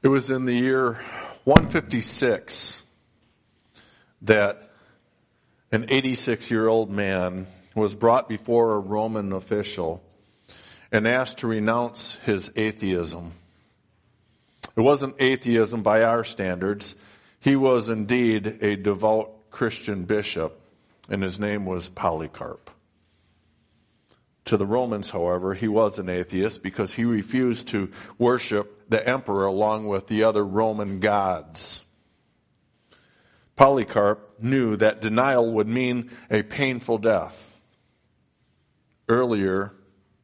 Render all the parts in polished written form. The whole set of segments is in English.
It was in the year 156 that an 86-year-old man was brought before a Roman official and asked to renounce his atheism. It wasn't atheism by our standards. He was indeed a devout Christian bishop, and his name was Polycarp. To the Romans, however, he was an atheist because he refused to worship the emperor along with the other Roman gods. Polycarp knew that denial would mean a painful death. Earlier,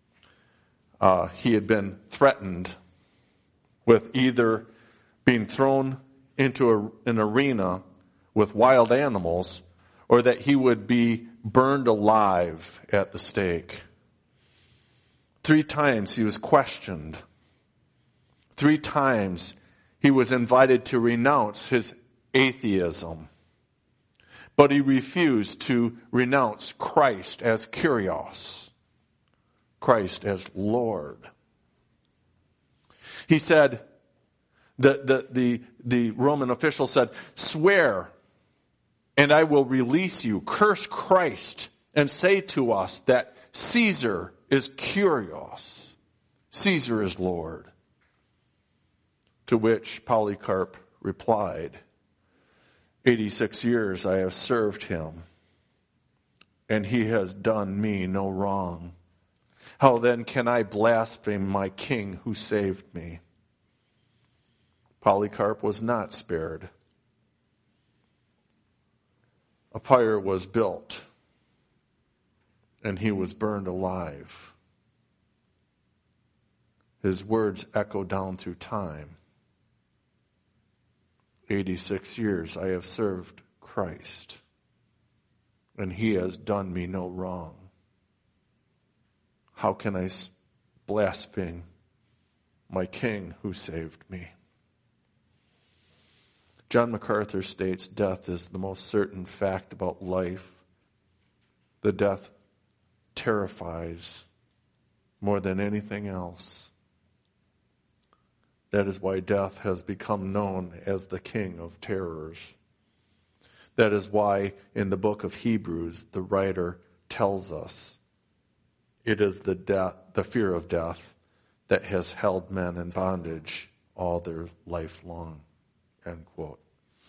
he had been threatened with either being thrown into an arena with wild animals or that he would be burned alive at the stake. 3 times he was questioned. 3 times he was invited to renounce his atheism. But he refused to renounce Christ as Kyrios, Christ as Lord. He said, the Roman official said, "Swear, and I will release you. Curse Christ and say to us that Caesar is Kyrios. Caesar is Lord." To which Polycarp replied, 86 years I have served him, and he has done me no wrong. How then can I blaspheme my king who saved me? Polycarp was not spared. A pyre was built, and he was burned alive. His words echo down through time. 86 years I have served Christ, and he has done me no wrong. How can I blaspheme my king who saved me? John MacArthur states death is the most certain fact about life. The death terrifies more than anything else. That is why death has become known as the king of terrors. That is why in the book of Hebrews, the writer tells us it is the fear of death that has held men in bondage all their life long. End quote.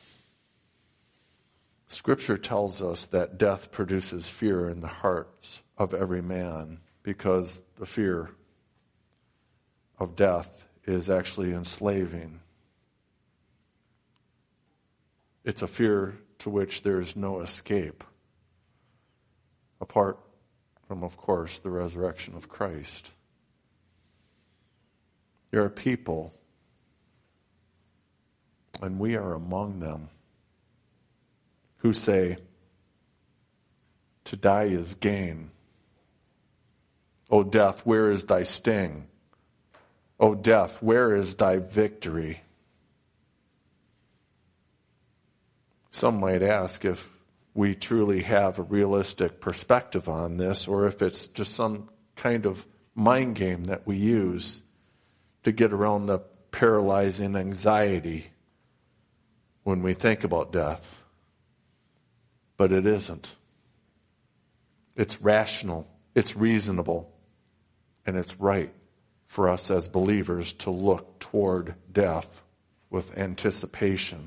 Scripture tells us that death produces fear in the hearts of every man because the fear of death is actually enslaving. It's a fear to which there is no escape, apart from, of course, the resurrection of Christ. There are people, and we are among them, who say, to die is gain. O death, where is thy sting? O death, where is thy victory? Some might ask if we truly have a realistic perspective on this, or if it's just some kind of mind game that we use to get around the paralyzing anxiety when we think about death. But it isn't. It's rational, it's reasonable, and it's right for us as believers to look toward death with anticipation.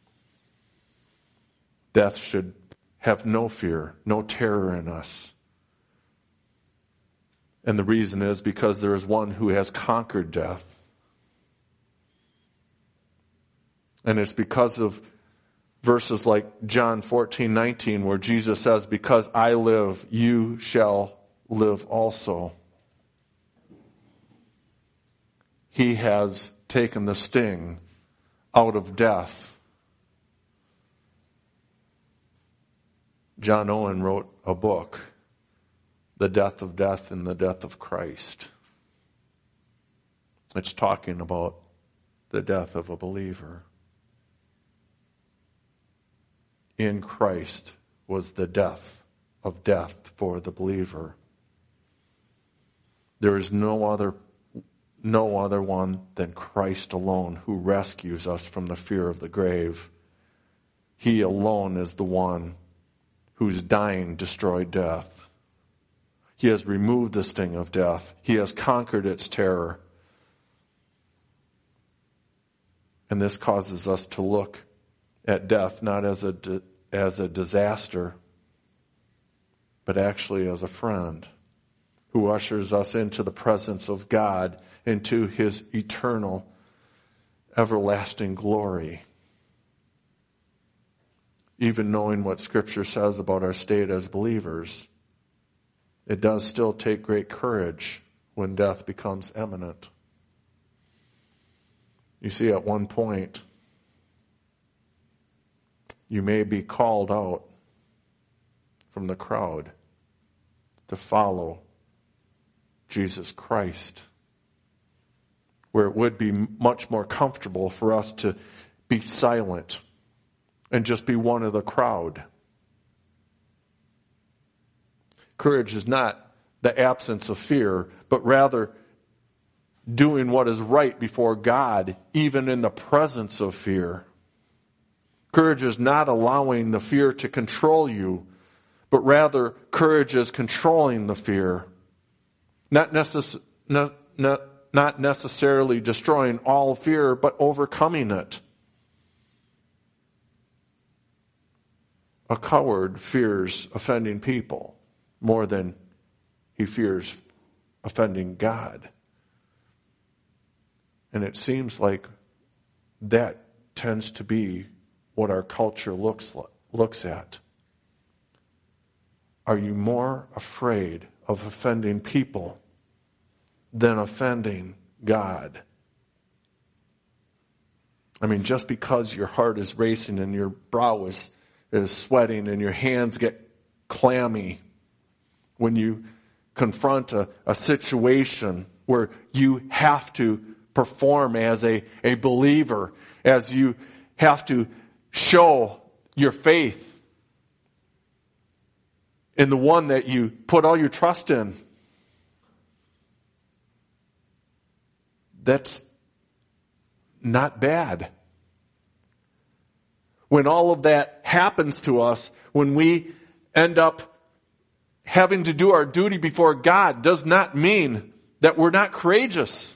Death should have no fear, no terror in us. And the reason is because there is one who has conquered death. And it's because of verses like John 14:19, where Jesus says, because I live, you shall live also. He has taken the sting out of death. John Owen wrote a book, The Death of Death and the Death of Christ. It's talking about the death of a believer. In Christ was the death of death for the believer. There is no no other one than Christ alone who rescues us from the fear of the grave. He alone is the one whose dying destroyed death. He has removed the sting of death. He has conquered its terror. And this causes us to look at death not as a disaster, but actually as a friend who ushers us into the presence of God, into his eternal, everlasting glory. Even knowing what Scripture says about our state as believers, it does still take great courage when death becomes imminent. You see, at one point, you may be called out from the crowd to follow Jesus Christ, where it would be much more comfortable for us to be silent and just be one of the crowd. Courage is not the absence of fear, but rather doing what is right before God, even in the presence of fear. Courage is not allowing the fear to control you, but rather courage is controlling the fear. Not necessarily destroying all fear, but overcoming it. A coward fears offending people more than he fears offending God. And it seems like that tends to be what our culture looks at. Are you more afraid of offending people than offending God? I mean, just because your heart is racing and your brow is sweating and your hands get clammy when you confront a situation where you have to perform as a believer, as you have to show your faith in the one that you put all your trust in. That's not bad. When all of that happens to us, when we end up having to do our duty before God, does not mean that we're not courageous.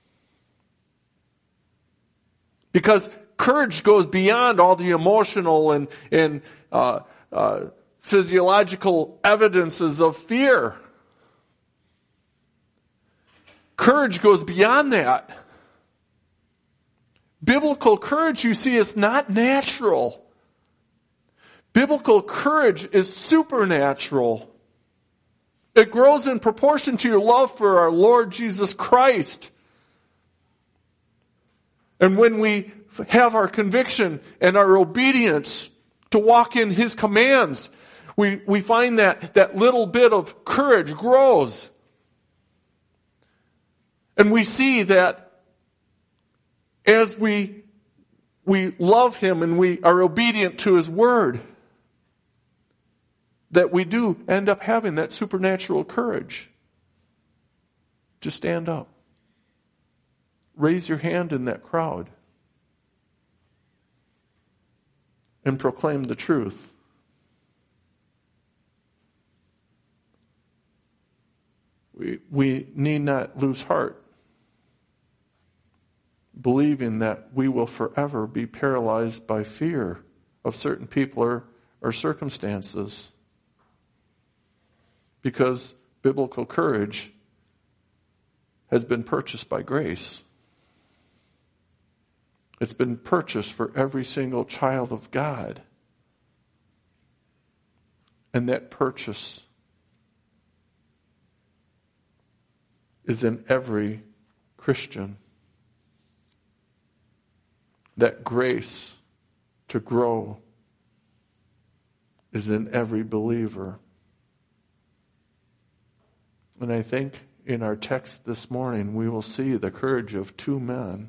Because courage goes beyond all the emotional and physiological evidences of fear. Courage goes beyond that. Biblical courage, you see, is not natural. Biblical courage is supernatural. It grows in proportion to your love for our Lord Jesus Christ. And when we have our conviction and our obedience to walk in his commands, we find that little bit of courage grows. And we see that as we love him and we are obedient to his word, that we do end up having that supernatural courage. Just stand up. Raise your hand in that crowd and proclaim the truth. We need not lose heart, believing that we will forever be paralyzed by fear of certain people or circumstances. Because biblical courage has been purchased by grace. It's been purchased for every single child of God. And that purchase is in every Christian. That grace to grow is in every believer. And I think in our text this morning we will see the courage of two men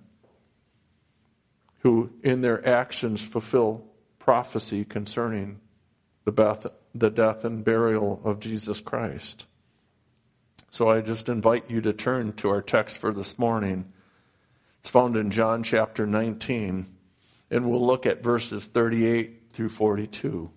who in their actions fulfill prophecy concerning the death and burial of Jesus Christ. So I just invite you to turn to our text for this morning. It's found in John chapter 19, and we'll look at verses 38 through 42.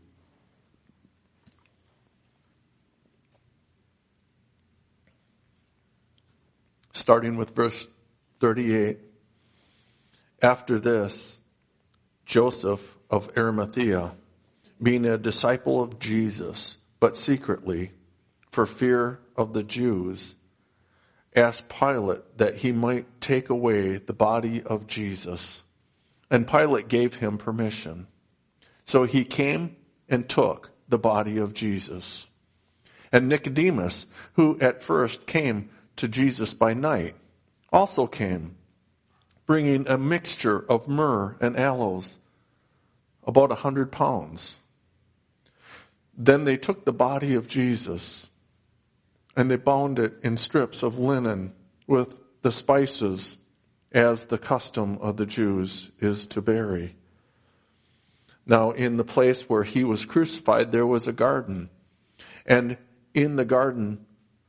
Starting with verse 38. After this, Joseph of Arimathea, being a disciple of Jesus, but secretly, for fear of the Jews, asked Pilate that he might take away the body of Jesus. And Pilate gave him permission. So he came and took the body of Jesus. And Nicodemus, who at first came to Jesus by night, also came, bringing a mixture of myrrh and aloes, about 100 pounds. Then they took the body of Jesus, and they bound it in strips of linen with the spices, as the custom of the Jews is to bury. Now, in the place where he was crucified, there was a garden, and in the garden,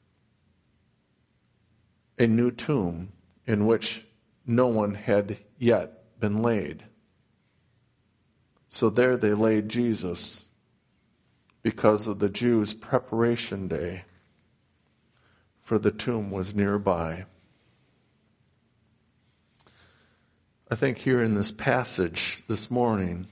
a new tomb in which no one had yet been laid. So there they laid Jesus because of the Jews' preparation day, for the tomb was nearby. I think here in this passage this morning,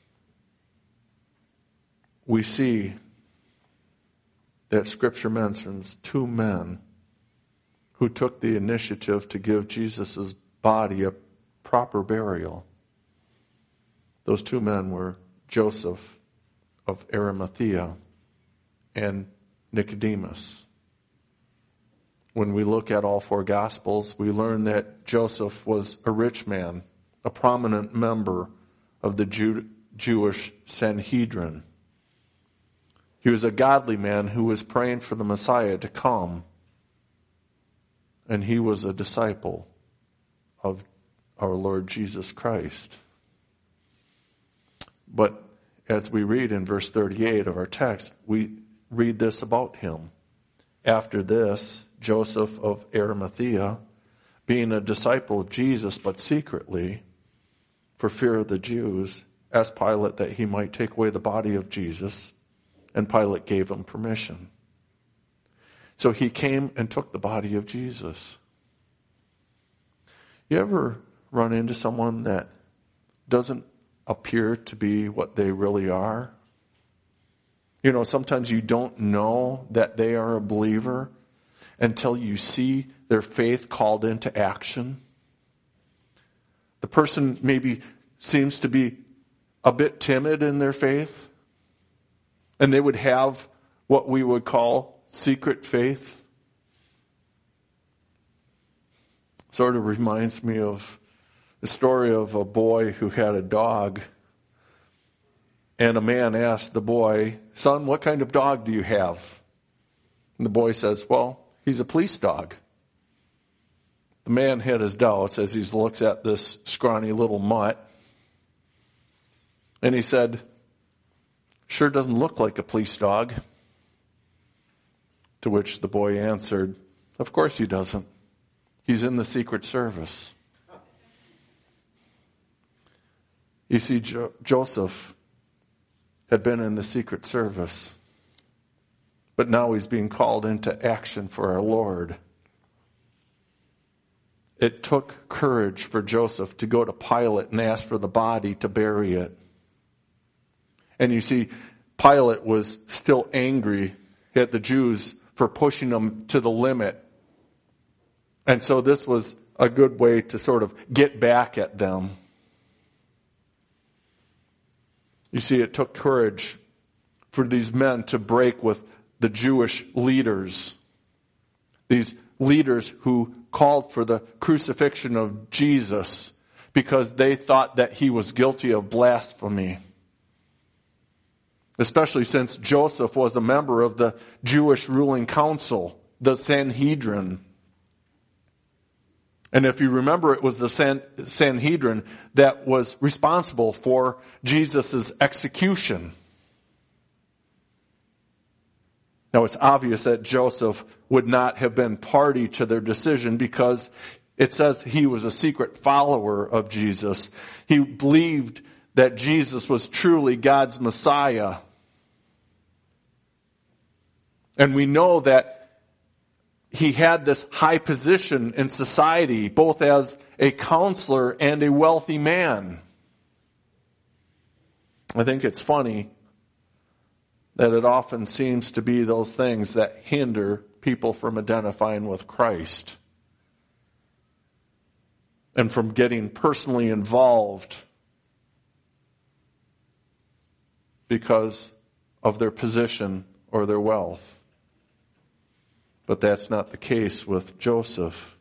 we see that Scripture mentions two men who took the initiative to give Jesus' body a proper burial. Those two men were Joseph of Arimathea and Nicodemus. When we look at all four Gospels, we learn that Joseph was a rich man, a prominent member of the Jewish Sanhedrin. He was a godly man who was praying for the Messiah to come, and he was a disciple of our Lord Jesus Christ. But as we read in verse 38 of our text, we read this about him. After this, Joseph of Arimathea, being a disciple of Jesus, but secretly, for fear of the Jews, asked Pilate that he might take away the body of Jesus, and Pilate gave him permission. So he came and took the body of Jesus. You ever run into someone that doesn't appear to be what they really are? You know, sometimes you don't know that they are a believer until you see their faith called into action. The person maybe seems to be a bit timid in their faith, and they would have what we would call secret faith. Sort of reminds me of the story of a boy who had a dog. And a man asked the boy, "Son, what kind of dog do you have?" And the boy says, "Well, he's a police dog." The man had his doubts as he looks at this scrawny little mutt. And he said, "Sure doesn't look like a police dog." To which the boy answered, "Of course he doesn't. He's in the Secret Service." You see, Joseph had been in the Secret Service, but now he's being called into action for our Lord. It took courage for Joseph to go to Pilate and ask for the body to bury it. And you see, Pilate was still angry at the Jews for pushing them to the limit. And so this was a good way to sort of get back at them. You see, it took courage for these men to break with the Jewish leaders. These leaders who called for the crucifixion of Jesus because they thought that he was guilty of blasphemy. Especially since Joseph was a member of the Jewish ruling council, the Sanhedrin. And if you remember, it was the Sanhedrin that was responsible for Jesus' execution. Now it's obvious that Joseph would not have been party to their decision because it says he was a secret follower of Jesus. He believed that Jesus was truly God's Messiah. And we know that he had this high position in society, both as a counselor and a wealthy man. I think it's funny that it often seems to be those things that hinder people from identifying with Christ and from getting personally involved because of their position or their wealth. But that's not the case with Joseph.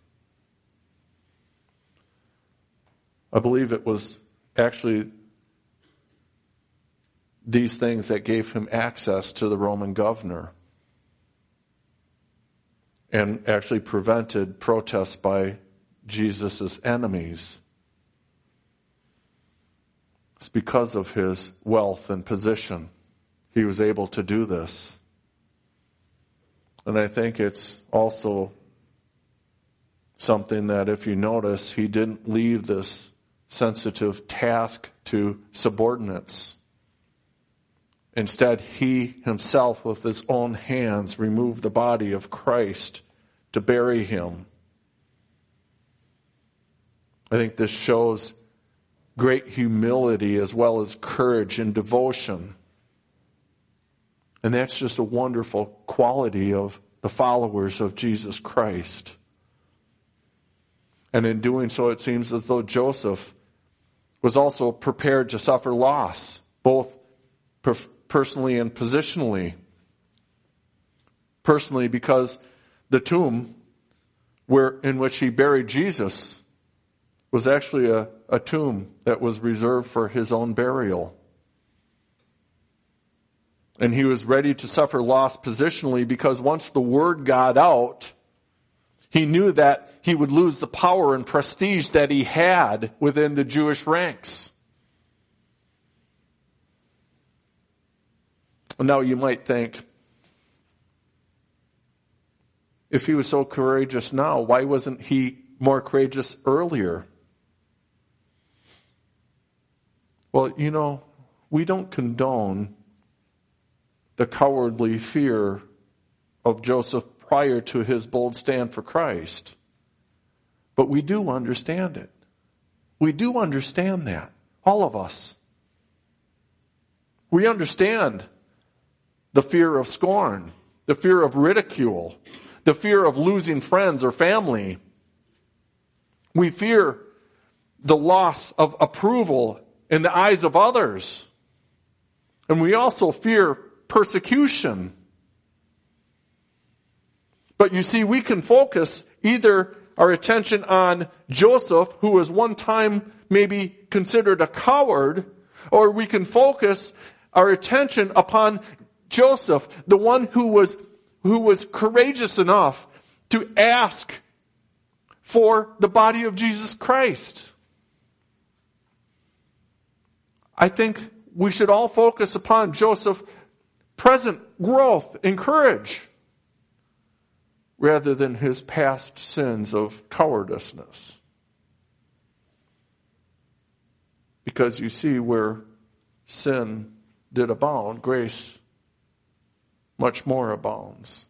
I believe it was actually these things that gave him access to the Roman governor and actually prevented protests by Jesus' enemies. It's because of his wealth and position he was able to do this. And I think it's also something that, if you notice, he didn't leave this sensitive task to subordinates. Instead, he himself, with his own hands, removed the body of Christ to bury him. I think this shows great humility as well as courage and devotion. And that's just a wonderful quality of the followers of Jesus Christ. And in doing so, it seems as though Joseph was also prepared to suffer loss, both personally and positionally. Personally, because the tomb in which he buried Jesus was actually a tomb that was reserved for his own burial. And he was ready to suffer loss positionally because once the word got out, he knew that he would lose the power and prestige that he had within the Jewish ranks. Now you might think, if he was so courageous now, why wasn't he more courageous earlier? Well, we don't condone the cowardly fear of Joseph prior to his bold stand for Christ. But we do understand it. We do understand that. All of us. We understand the fear of scorn, the fear of ridicule, the fear of losing friends or family. We fear the loss of approval in the eyes of others. And we also fear persecution. But you see, we can focus either our attention on Joseph, who was one time maybe considered a coward, or we can focus our attention upon Joseph, the one who was courageous enough to ask for the body of Jesus Christ. I think we should all focus upon Joseph's present growth in courage rather than his past sins of cowardiceness. Because you see, where sin did abound, grace much more abounds.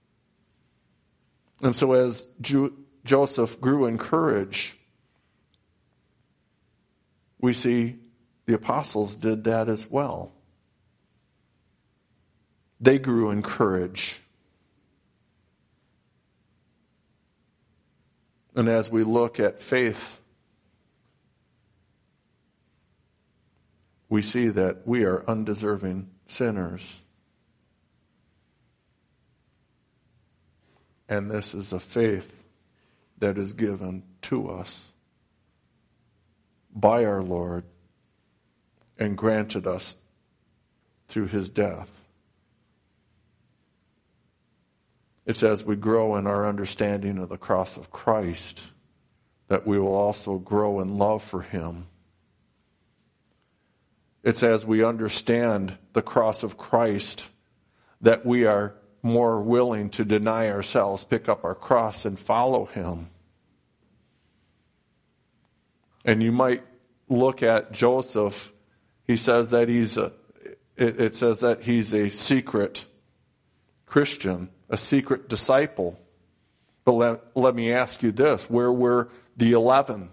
And so as Joseph grew in courage, we see the apostles did that as well. They grew in courage. And as we look at faith, we see that we are undeserving sinners. And this is a faith that is given to us by our Lord and granted us through his death. It's as we grow in our understanding of the cross of Christ that we will also grow in love for him. It's as we understand the cross of Christ that we are more willing to deny ourselves, pick up our cross, and follow him. And you might look at Joseph. He says that it says that he's a secret Christian, a secret disciple. But let me ask you this. Where were the 11?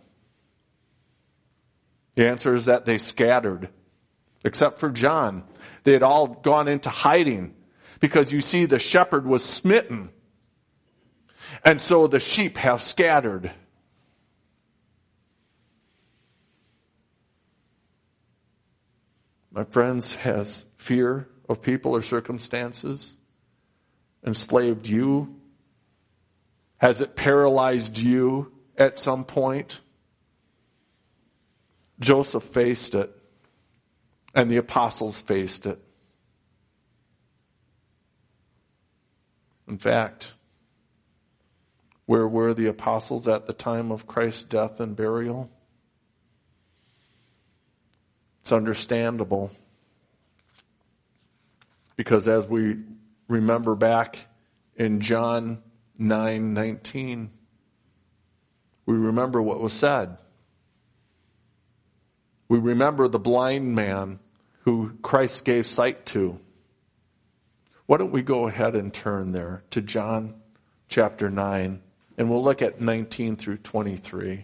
The answer is that they scattered. Except for John. They had all gone into hiding. Because you see, the shepherd was smitten. And so the sheep have scattered. My friends, has fear of people or circumstances enslaved you? Has it paralyzed you at some point? Joseph faced it, and the apostles faced it. In fact, where were the apostles at the time of Christ's death and burial? It's understandable, because as we remember back in John 9:19, we remember what was said. We remember the blind man who Christ gave sight to. Why don't we go ahead and turn there to John chapter 9, and we'll look at 19 through 23.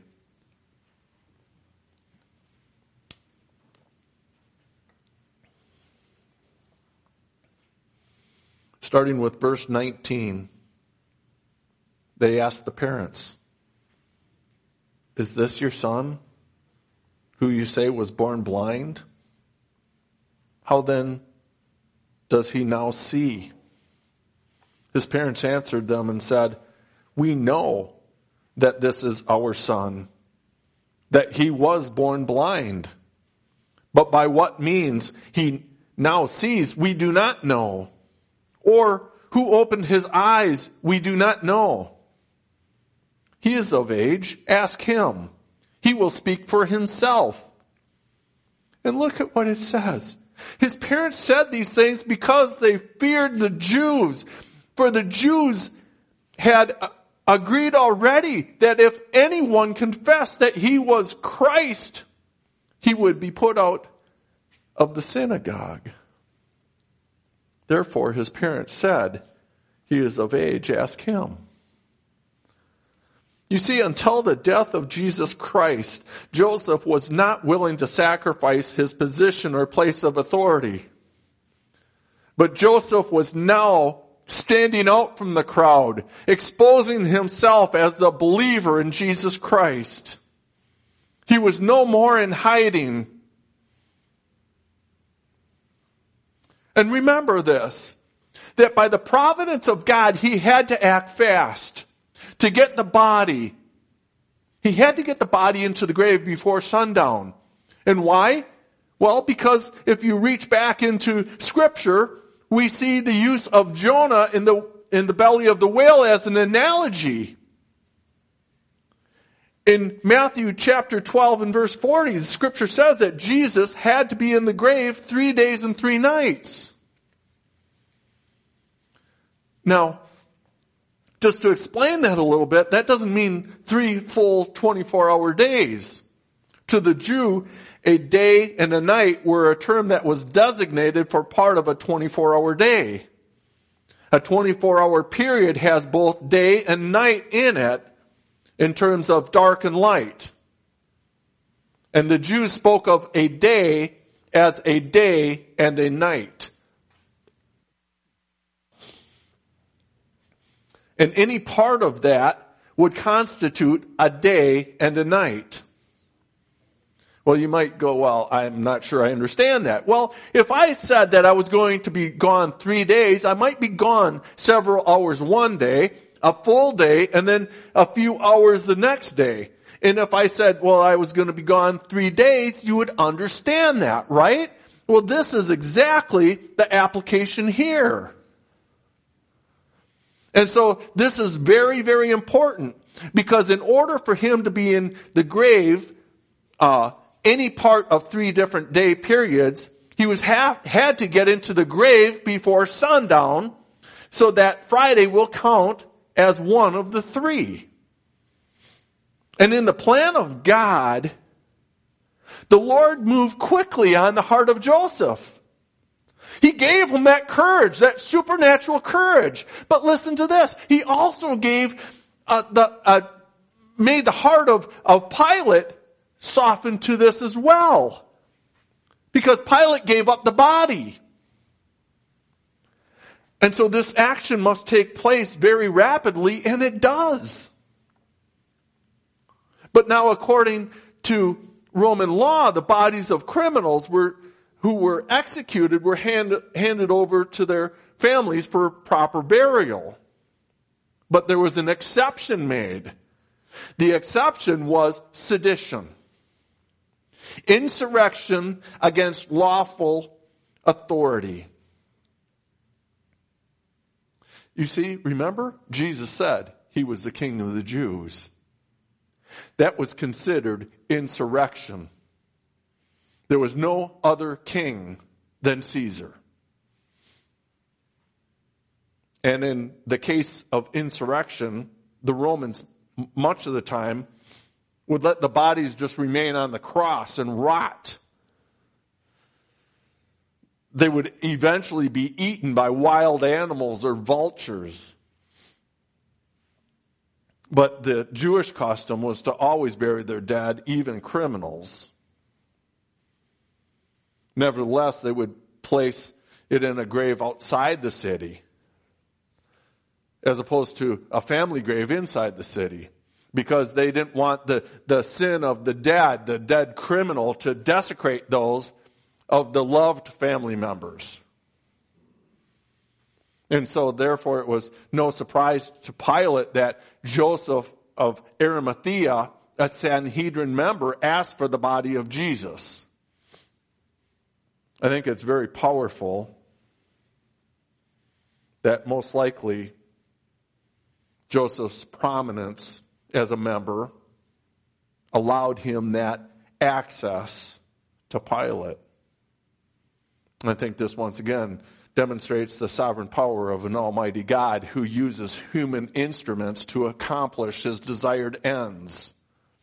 Starting with verse 19, they asked the parents, "Is this your son, who you say was born blind? How then does he now see?" His parents answered them and said, "We know that this is our son, that he was born blind. But by what means he now sees, we do not know. Or who opened his eyes, we do not know. He is of age, ask him. He will speak for himself." And look at what it says. His parents said these things because they feared the Jews. For the Jews had agreed already that if anyone confessed that he was Christ, he would be put out of the synagogue. Therefore, his parents said, "He is of age, ask him." You see, until the death of Jesus Christ, Joseph was not willing to sacrifice his position or place of authority. But Joseph was now standing out from the crowd, exposing himself as the believer in Jesus Christ. He was no more in hiding. And remember this, that by the providence of God, he had to act fast to get the body. He had to get the body into the grave before sundown. And why? Well, because if you reach back into Scripture, we see the use of Jonah in the belly of the whale as an analogy. In Matthew chapter 12 and verse 40, the Scripture says that Jesus had to be in the grave 3 days and 3 nights. Now, just to explain that a little bit, that doesn't mean 3 full 24-hour days. To the Jew, a day and a night were a term that was designated for part of a 24-hour day. A 24-hour period has both day and night in it in terms of dark and light. And the Jews spoke of a day as a day and a night. And any part of that would constitute a day and a night. Well, you might go, "Well, I'm not sure I understand that." Well, if I said that I was going to be gone 3 days, I might be gone several hours one day, a full day, and then a few hours the next day. And if I said, well, I was going to be gone 3 days, you would understand that, right? Well, this is exactly the application here. And so this is very, very important, because in order for him to be in the grave, any part of 3 different day periods, he had to get into the grave before sundown, so that Friday will count as one of the three. And in the plan of God, the Lord moved quickly on the heart of Joseph. He gave him that courage, that supernatural courage. But listen to this. He also made the heart of Pilate soften to this as well. Because Pilate gave up the body. And so this action must take place very rapidly, and it does. But now, according to Roman law, the bodies of criminals who were executed were handed over to their families for proper burial. But there was an exception made. The exception was sedition. Insurrection against lawful authority. You see, remember, Jesus said he was the king of the Jews. That was considered insurrection. There was no other king than Caesar. And in the case of insurrection, the Romans, much of the time, would let the bodies just remain on the cross and rot. They would eventually be eaten by wild animals or vultures. But the Jewish custom was to always bury their dead, even criminals. Nevertheless, they would place it in a grave outside the city, as opposed to a family grave inside the city, because they didn't want the sin of the dead criminal, to desecrate those of the loved family members. And so, therefore, it was no surprise to Pilate that Joseph of Arimathea, a Sanhedrin member, asked for the body of Jesus. I think it's very powerful that most likely Joseph's prominence as a member allowed him that access to Pilate. And I think this once again demonstrates the sovereign power of an almighty God who uses human instruments to accomplish his desired ends.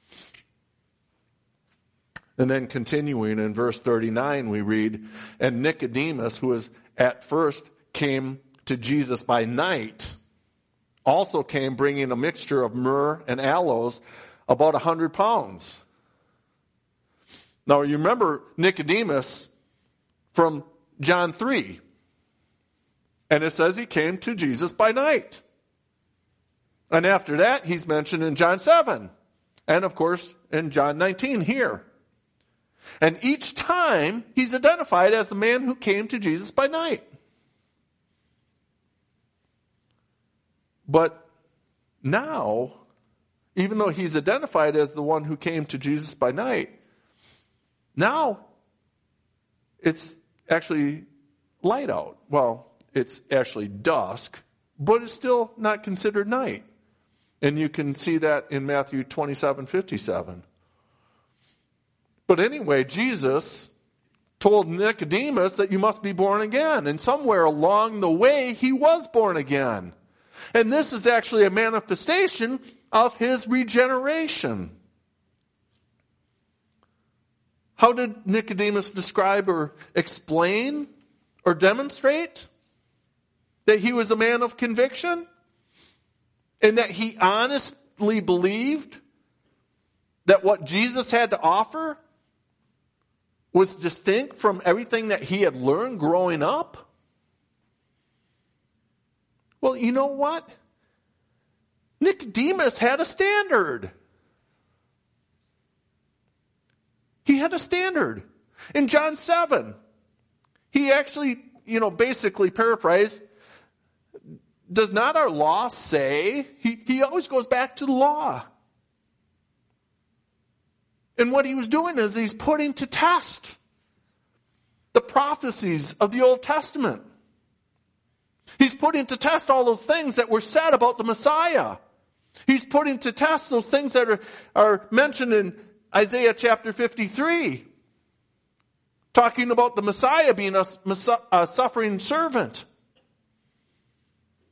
And then continuing in verse 39, we read, and Nicodemus, who was at first came to Jesus by night, also came bringing a mixture of myrrh and aloes, about 100 pounds. Now you remember Nicodemus from John 3. And it says he came to Jesus by night. And after that, he's mentioned in John 7. And of course, in John 19 here. And each time, he's identified as the man who came to Jesus by night. But now, even though he's identified as the one who came to Jesus by night, now it's actually light out. Well, it's actually dusk, but it's still not considered night. And you can see that in Matthew 27:57. But anyway, Jesus told Nicodemus that you must be born again. And somewhere along the way, he was born again. And this is actually a manifestation of his regeneration. How did Nicodemus describe or explain or demonstrate that he was a man of conviction? And that he honestly believed that what Jesus had to offer was distinct from everything that he had learned growing up? Well, you know what? Nicodemus had a standard. He had a standard. In John 7, he actually, basically paraphrased, does not our law say? He always goes back to the law. And what he was doing is he's putting to test the prophecies of the Old Testament. He's putting to test all those things that were said about the Messiah. He's putting to test those things that are mentioned in Isaiah chapter 53. Talking about the Messiah being a suffering servant.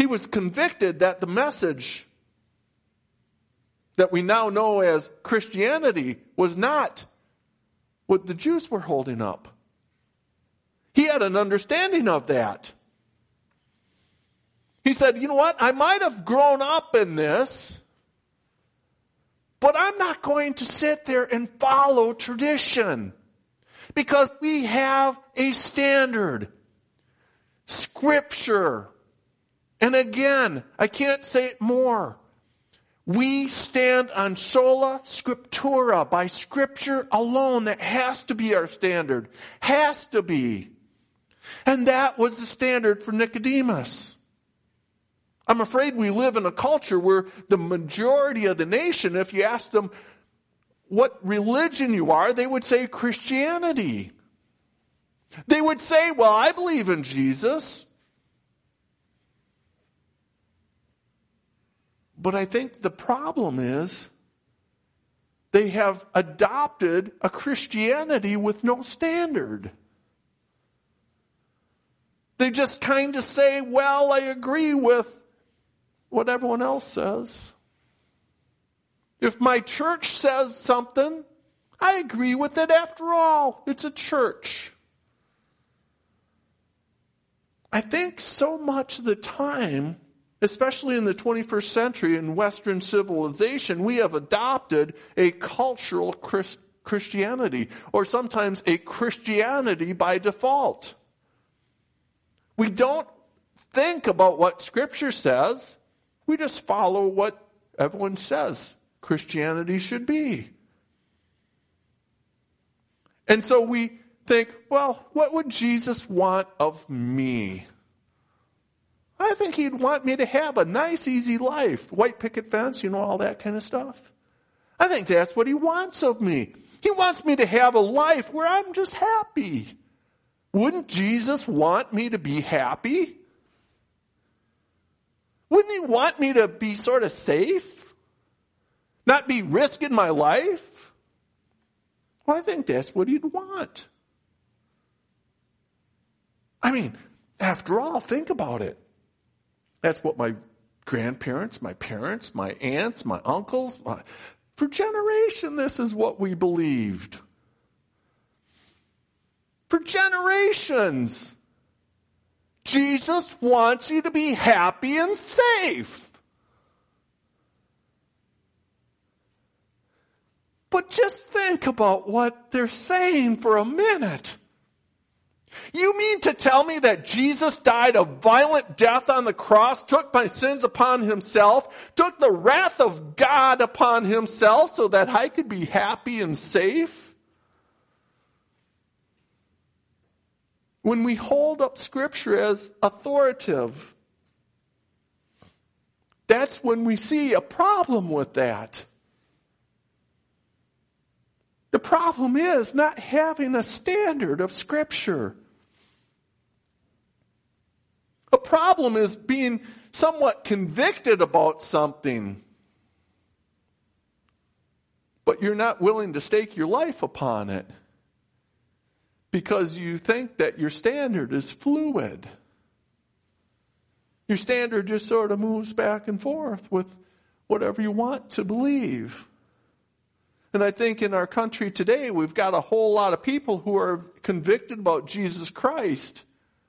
He was convicted that the message that we now know as Christianity was not what the Jews were holding up. He had an understanding of that. He said, you know what, I might have grown up in this, but I'm not going to sit there and follow tradition. Because we have a standard. Scripture. And again, I can't say it more. We stand on sola scriptura, by Scripture alone. That has to be our standard. Has to be. And that was the standard for Nicodemus. I'm afraid we live in a culture where the majority of the nation, if you ask them what religion you are, they would say Christianity. They would say, well, I believe in Jesus. But I think the problem is they have adopted a Christianity with no standard. They just kind of say, well, I agree with what everyone else says. If my church says something, I agree with it after all. It's a church. I think so much of the time, especially in the 21st century in Western civilization, we have adopted a cultural Christianity, or sometimes a Christianity by default. We don't think about what Scripture says. We just follow what everyone says Christianity should be. And so we think, well, what would Jesus want of me? I think he'd want me to have a nice, easy life. White picket fence, all that kind of stuff. I think that's what he wants of me. He wants me to have a life where I'm just happy. Wouldn't Jesus want me to be happy? Wouldn't he want me to be sort of safe? Not be risking my life? Well, I think that's what he'd want. I mean, after all, think about it. That's what my grandparents, my parents, my aunts, my uncles, for generations, this is what we believed. For generations. Jesus wants you to be happy and safe. But just think about what they're saying for a minute. You mean to tell me that Jesus died a violent death on the cross, took my sins upon himself, took the wrath of God upon himself so that I could be happy and safe? When we hold up Scripture as authoritative, that's when we see a problem with that. The problem is not having a standard of Scripture. A problem is being somewhat convicted about something, but you're not willing to stake your life upon it because you think that your standard is fluid. Your standard just sort of moves back and forth with whatever you want to believe. And I think in our country today, we've got a whole lot of people who are convicted about Jesus Christ,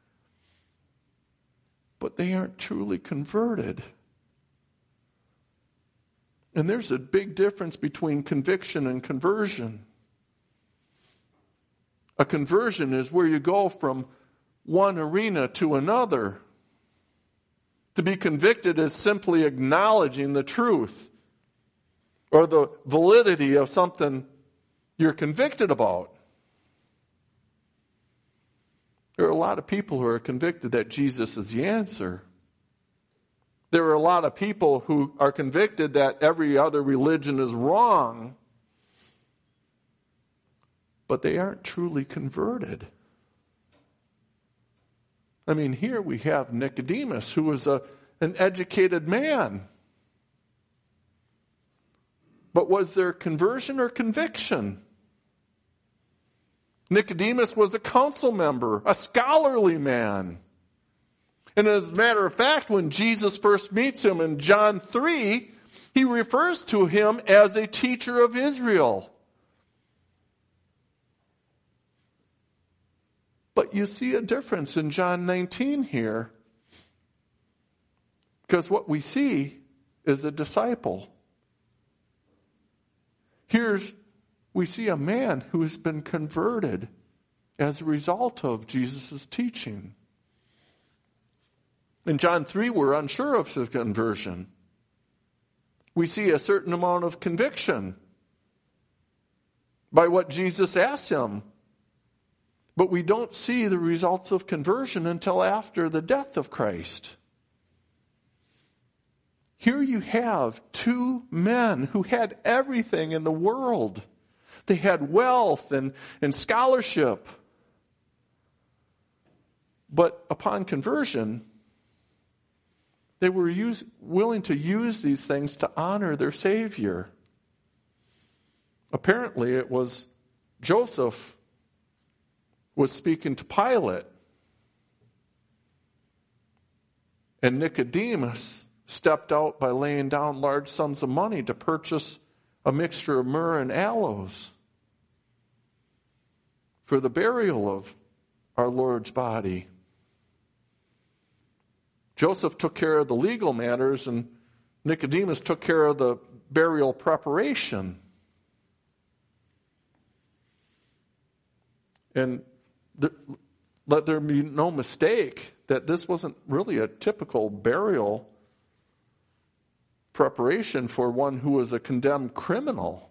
but they aren't truly converted. And there's a big difference between conviction and conversion. A conversion is where you go from one arena to another. To be convicted is simply acknowledging the truth or the validity of something you're convicted about. There are a lot of people who are convicted that Jesus is the answer. There are a lot of people who are convicted that every other religion is wrong, but they aren't truly converted. I mean, here we have Nicodemus, who was an educated man. But was there conversion or conviction? Nicodemus was a council member, a scholarly man. And as a matter of fact, when Jesus first meets him in John 3, he refers to him as a teacher of Israel. But you see a difference in John 19 here. Because what we see is a disciple. We see a man who has been converted as a result of Jesus' teaching. In John 3, we're unsure of his conversion. We see a certain amount of conviction by what Jesus asked him. But we don't see the results of conversion until after the death of Christ. Here you have two men who had everything in the world. They had wealth and scholarship. But upon conversion, they were willing to use these things to honor their Savior. Apparently, it was Joseph was speaking to Pilate. And Nicodemus stepped out by laying down large sums of money to purchase a mixture of myrrh and aloes for the burial of our Lord's body. Joseph took care of the legal matters, and Nicodemus took care of the burial preparation. And let there be no mistake that this wasn't really a typical burial preparation for one who was a condemned criminal.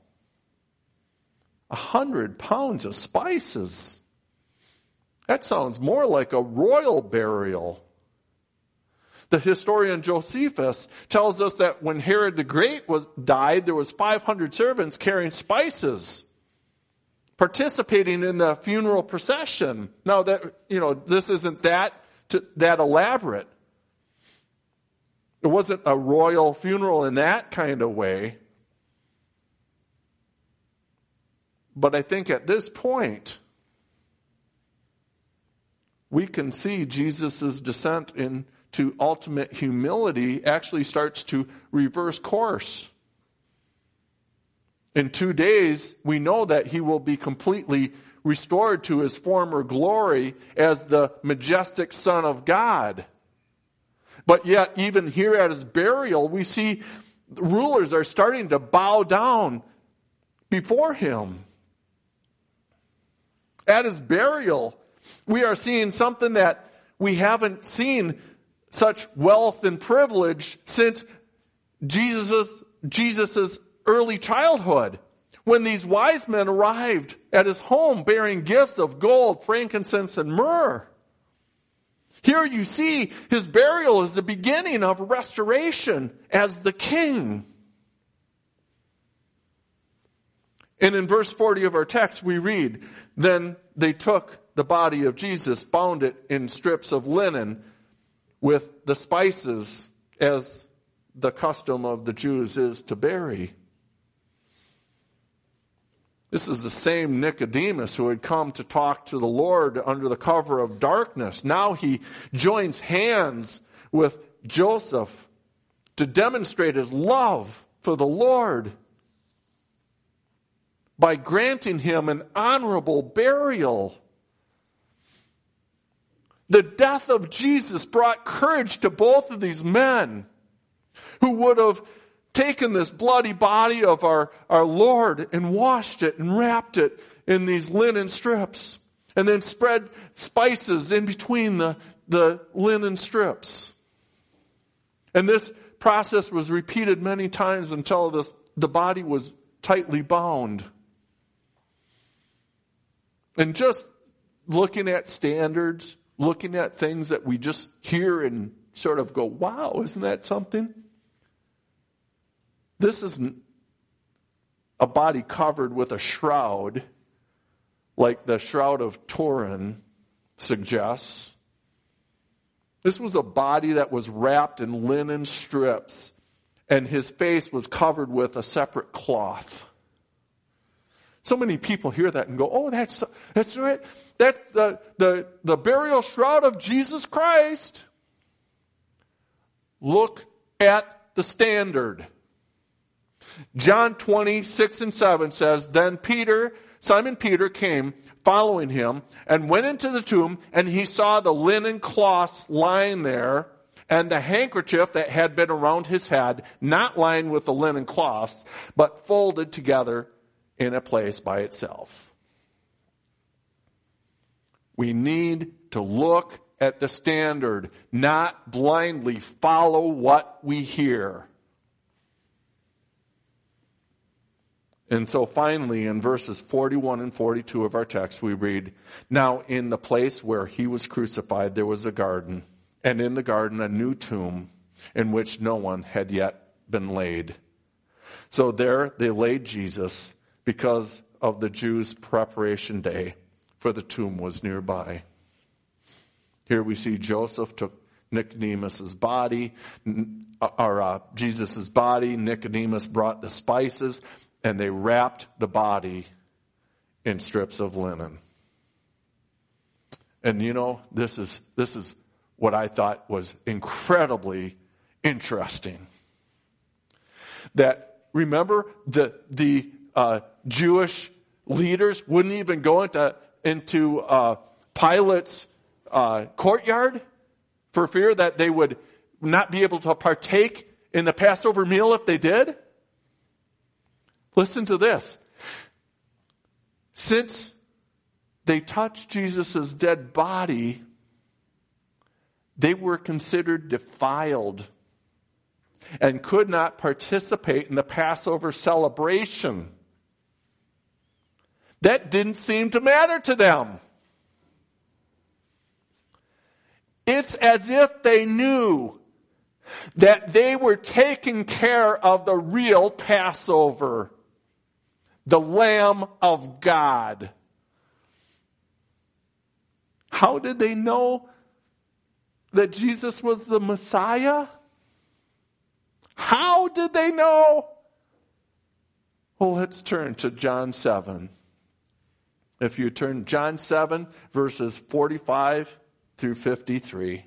100 pounds of spices. That sounds more like a royal burial. The historian Josephus tells us that when Herod the Great died, there was 500 servants carrying spices, participating in the funeral procession. Now this isn't that elaborate. It wasn't a royal funeral in that kind of way. But I think at this point, we can see Jesus' descent into ultimate humility actually starts to reverse course. In 2 days, we know that he will be completely restored to his former glory as the majestic Son of God. But yet, even here at his burial, we see rulers are starting to bow down before him. At his burial, we are seeing something that we haven't seen such wealth and privilege since Jesus' early childhood, when these wise men arrived at his home bearing gifts of gold, frankincense, and myrrh. Here you see his burial is the beginning of restoration as the king. And in verse 40 of our text we read, "Then they took the body of Jesus, bound it in strips of linen with the spices, as the custom of the Jews is to bury." This is the same Nicodemus who had come to talk to the Lord under the cover of darkness. Now he joins hands with Joseph to demonstrate his love for the Lord by granting him an honorable burial. The death of Jesus brought courage to both of these men who would have taken this bloody body of our Lord and washed it and wrapped it in these linen strips and then spread spices in between the linen strips. And this process was repeated many times until the body was tightly bound. And just looking at standards, looking at things that we just hear and sort of go, wow, isn't that something? This isn't a body covered with a shroud like the Shroud of Turin suggests. This was a body that was wrapped in linen strips, and his face was covered with a separate cloth. So many people hear that and go, oh, that's right. That's the burial shroud of Jesus Christ. look at the standard. John 20:6-7 says, Then Simon Peter came following him and went into the tomb, and he saw the linen cloths lying there and the handkerchief that had been around his head, not lying with the linen cloths, but folded together in a place by itself. We need to look at the standard, not blindly follow what we hear. And so finally, in verses 41 and 42 of our text, we read, Now in the place where he was crucified, there was a garden, and in the garden a new tomb in which no one had yet been laid. So there they laid Jesus because of the Jews' preparation day, for the tomb was nearby. Here we see Joseph took Nicodemus' body, Jesus' body. Nicodemus brought the spices, and they wrapped the body in strips of linen. And this is what I thought was incredibly interesting. That, remember, the Jewish leaders wouldn't even go into Pilate's courtyard for fear that they would not be able to partake in the Passover meal if they did? Listen to this. Since they touched Jesus' dead body, they were considered defiled and could not participate in the Passover celebration. That didn't seem to matter to them. It's as if they knew that they were taking care of the real Passover, the Lamb of God. How did they know that Jesus was the Messiah? How did they know? Well, let's turn to John 7. If you turn John 7, verses 45 through 53.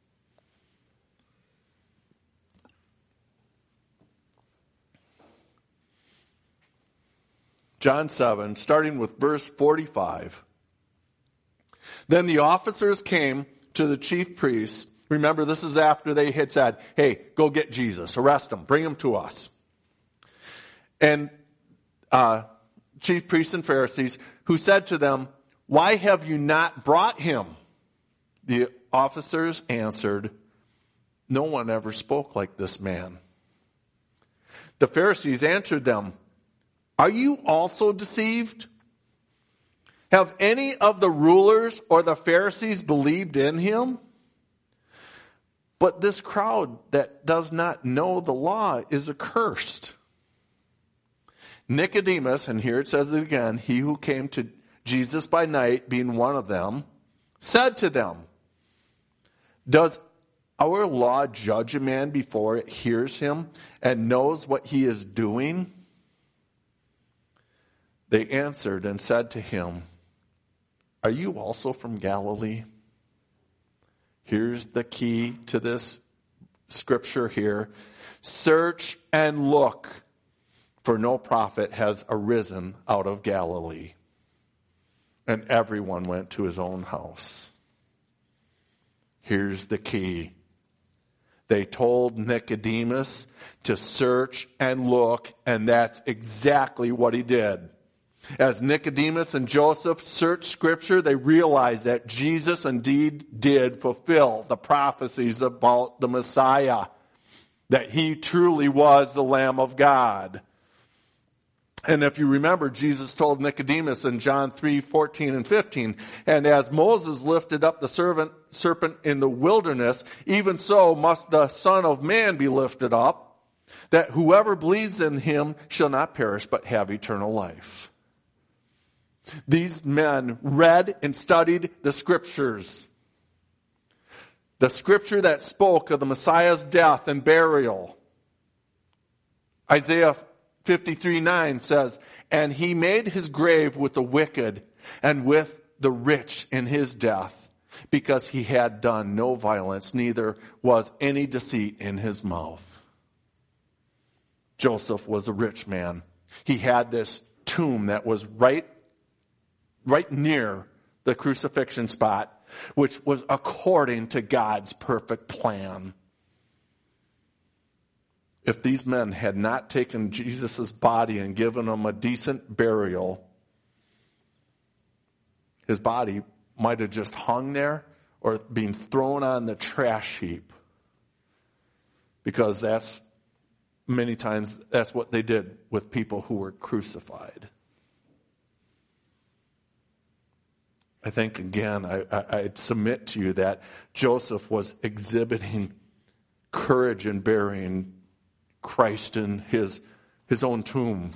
John 7, starting with verse 45. Then the officers came to the chief priests. Remember, this is after they had said, hey, go get Jesus, arrest him, bring him to us. And chief priests and Pharisees, who said to them, why have you not brought him? The officers answered, no one ever spoke like this man. The Pharisees answered them, are you also deceived? Have any of the rulers or the Pharisees believed in him? But this crowd that does not know the law is accursed. Nicodemus, and here it says it again, he who came to Jesus by night, being one of them, said to them, does our law judge a man before it hears him and knows what he is doing? They answered and said to him, are you also from Galilee? Here's the key to this scripture here. Search and look, for no prophet has arisen out of Galilee. And everyone went to his own house. Here's the key. They told Nicodemus to search and look, and that's exactly what he did. As Nicodemus and Joseph searched Scripture, they realized that Jesus indeed did fulfill the prophecies about the Messiah, that he truly was the Lamb of God. And if you remember, Jesus told Nicodemus in John 3:14 and 15, and as Moses lifted up the serpent in the wilderness, even so must the Son of Man be lifted up, that whoever believes in him shall not perish but have eternal life. These men read and studied the Scriptures. The Scripture that spoke of the Messiah's death and burial. Isaiah 53:9 says, and he made his grave with the wicked and with the rich in his death, because he had done no violence, neither was any deceit in his mouth. Joseph was a rich man. He had this tomb that was right near the crucifixion spot, which was according to God's perfect plan. If these men had not taken Jesus' body and given him a decent burial, his body might have just hung there or been thrown on the trash heap. Because many times that's what they did with people who were crucified. I think, again, I'd submit to you that Joseph was exhibiting courage in burying Christ in his own tomb.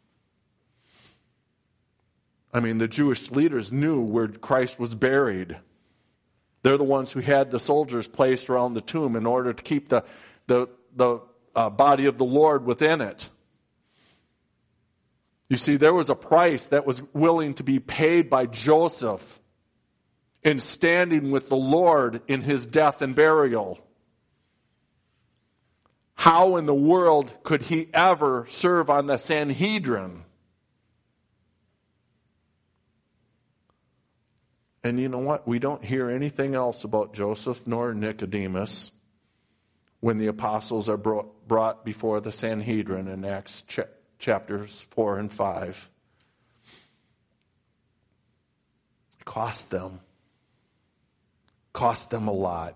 I mean, the Jewish leaders knew where Christ was buried. They're the ones who had the soldiers placed around the tomb in order to keep the body of the Lord within it. You see, there was a price that was willing to be paid by Joseph in standing with the Lord in his death and burial. How in the world could he ever serve on the Sanhedrin? And you know what? We don't hear anything else about Joseph nor Nicodemus when the apostles are brought before the Sanhedrin in Acts chapters 4 and 5. It cost them. Cost them a lot.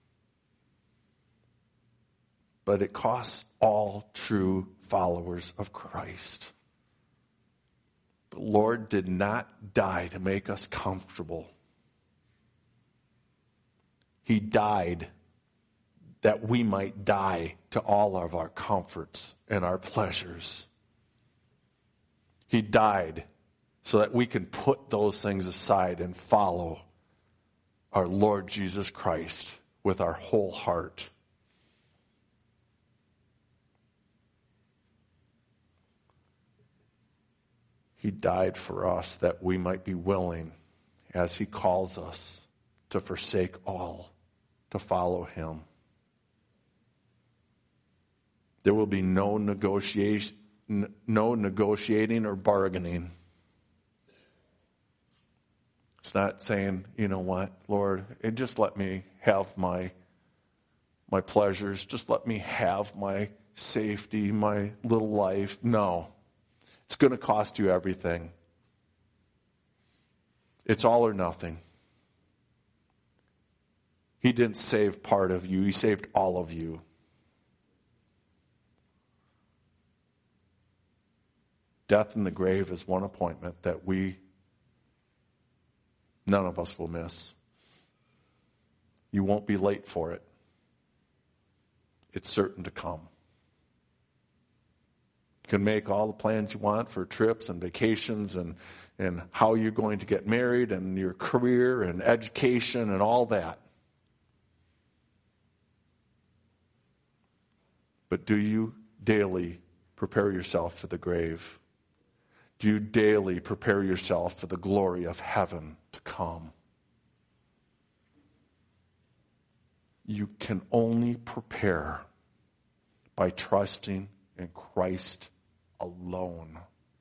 But it costs all true followers of Christ. The Lord did not die to make us comfortable. He died that we might die to all of our comforts and our pleasures. He died so that we can put those things aside and follow our Lord Jesus Christ with our whole heart. He died for us that we might be willing, as he calls us, to forsake all, to follow him. There will be no negotiating or bargaining. It's not saying, you know what, Lord, just let me have my pleasures. Just let me have my safety, my little life. No. It's going to cost you everything. It's all or nothing. He didn't save part of you. He saved all of you. Death in the grave is one appointment that none of us will miss. You won't be late for it. It's certain to come. You can make all the plans you want for trips and vacations and how you're going to get married and your career and education and all that. But do you daily prepare yourself for the grave? Do you daily prepare yourself for the glory of heaven to come? You can only prepare by trusting in Christ alone.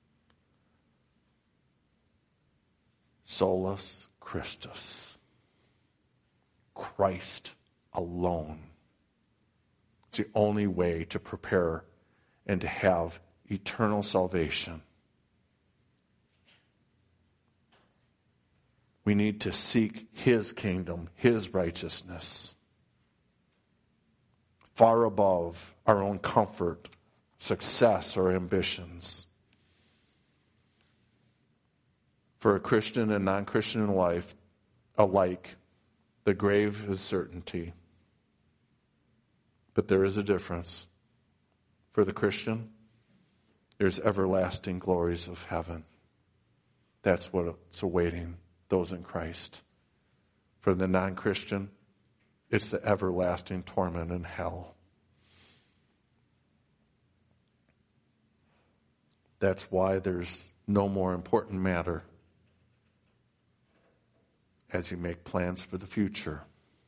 Solus Christus. Christ alone. It's the only way to prepare and to have eternal salvation. We need to seek his kingdom, his righteousness, far above our own comfort, success, or ambitions. For a Christian and non-Christian in life alike, the grave is certainty. But there is a difference. For the Christian, there's everlasting glories of heaven. That's what's awaiting those in Christ. For the non-Christian, it's the everlasting torment in hell. That's why there's no more important matter as you make plans for the future.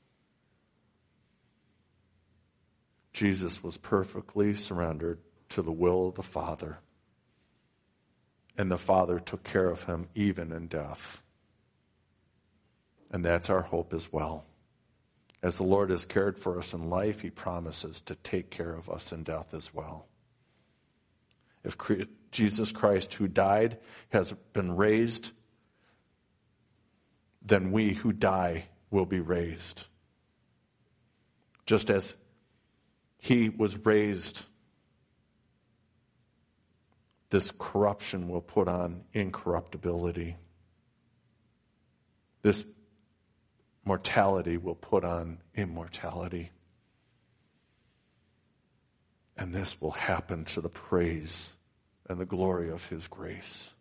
Jesus was perfectly surrendered to the will of the Father, and the Father took care of him even in death. And that's our hope as well. As the Lord has cared for us in life, he promises to take care of us in death as well. If Jesus Christ, who died, has been raised, then we who die will be raised. Just as he was raised, this corruption will put on incorruptibility. This mortality will put on immortality. And this will happen to the praise and the glory of his grace.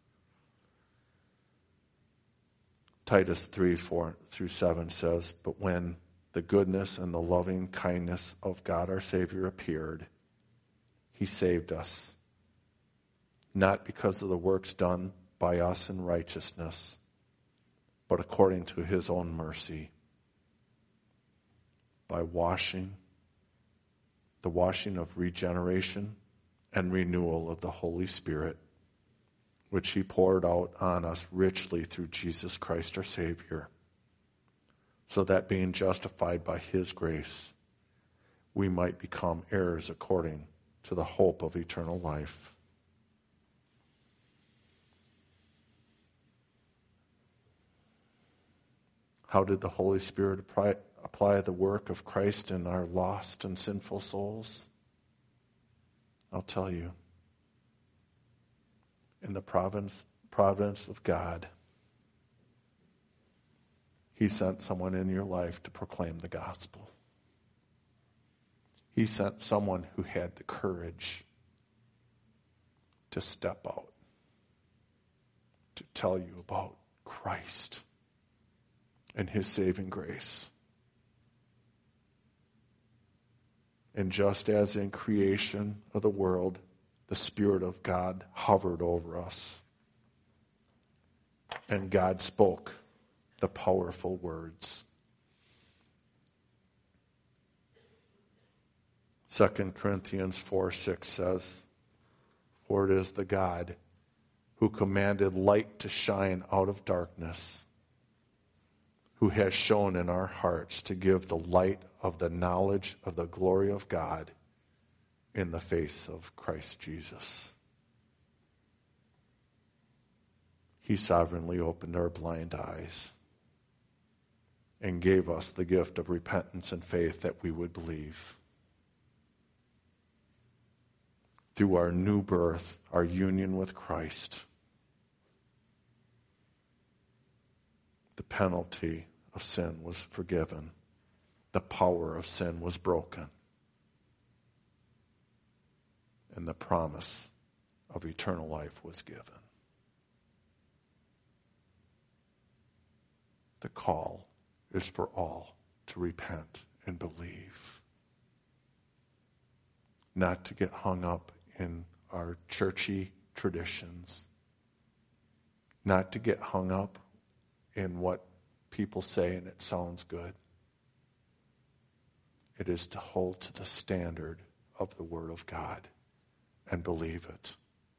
Titus 3:4-7 says, "But when the goodness and the loving kindness of God our Savior appeared, he saved us, not because of the works done by us in righteousness, but according to his own mercy, by the washing of regeneration and renewal of the Holy Spirit, which he poured out on us richly through Jesus Christ our Savior, so that being justified by his grace, we might become heirs according to the hope of eternal life." How did the Holy Spirit apply the work of Christ in our lost and sinful souls? I'll tell you. In the providence of God, he sent someone in your life to proclaim the gospel. He sent someone who had the courage to step out, to tell you about Christ and his saving grace. And just as in creation of the world, the Spirit of God hovered over us, and God spoke the powerful words. 2 Corinthians 4:6 says, "For it is the God who commanded light to shine out of darkness, who has shown in our hearts to give the light of the knowledge of the glory of God in the face of Christ Jesus." He sovereignly opened our blind eyes and gave us the gift of repentance and faith that we would believe. Through our new birth, our union with Christ, the penalty of sin was forgiven. The power of sin was broken. And the promise of eternal life was given. The call is for all to repent and believe. Not to get hung up in our churchy traditions. Not to get hung up in what people say and it sounds good. It is to hold to the standard of the Word of God and believe it.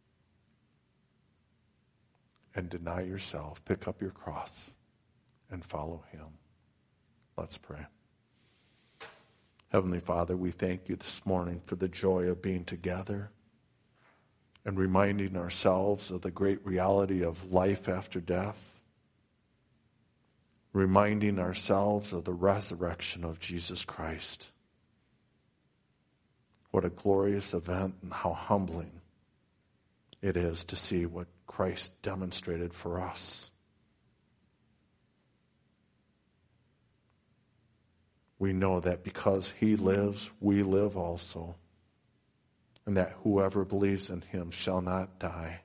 And deny yourself, pick up your cross, and follow him. Let's pray. Heavenly Father, we thank you this morning for the joy of being together and reminding ourselves of the great reality of life after death, reminding ourselves of the resurrection of Jesus Christ. What a glorious event, and how humbling it is to see what Christ demonstrated for us. We know that because he lives, we live also, and that whoever believes in him shall not die.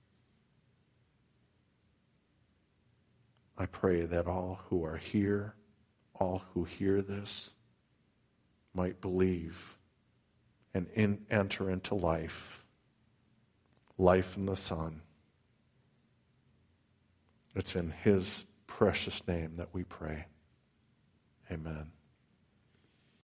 I pray that all who are here, all who hear this, might believe and enter into life in the Son. It's in his precious name that we pray. Amen.